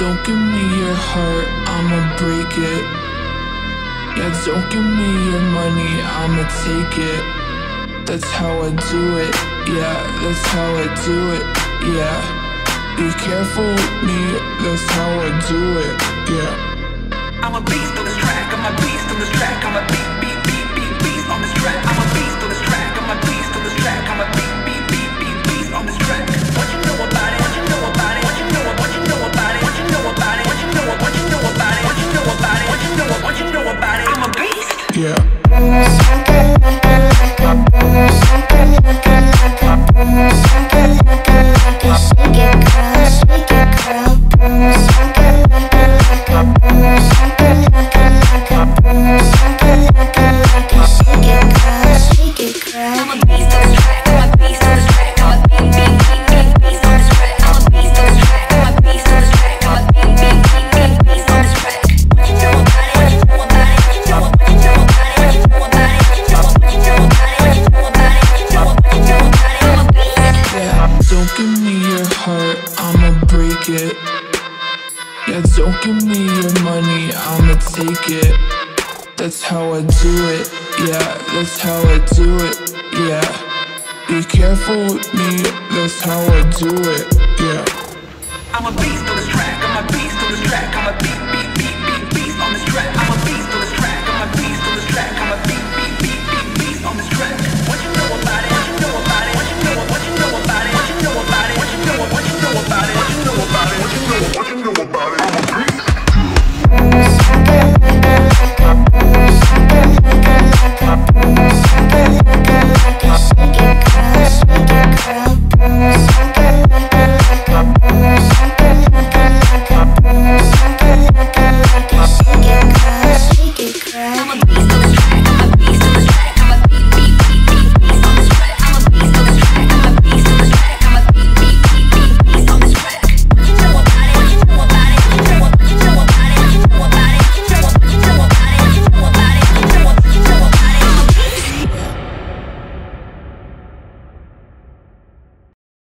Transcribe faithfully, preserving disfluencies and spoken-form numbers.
don't give me your heart, I'ma break it. Yeah, don't give me your money, I'ma take it. That's how I do it, yeah, that's how I do it, yeah. Be careful with me, that's how I do it, yeah. I'm a beast on this track, I'm a beast on this track, I'm a beat, beat, beat, beat, beast on this track. I'm a beast on this track, I'm a beast on this track, I'm a beat, beat, beat, beat, beast on this track. What you know about it? What you know about it? What you know? What you know about it? What you know about it? What you know? What you know about it? What you know about it? What you know? What you know about it? I'm a beast. Yeah. It. Yeah, don't give me your money, I'ma take it. That's how I do it, yeah, that's how I do it, yeah. Be careful with me, that's how I do it, yeah. I'm a beast on this track, I'm a beast on this track, I'm a beast.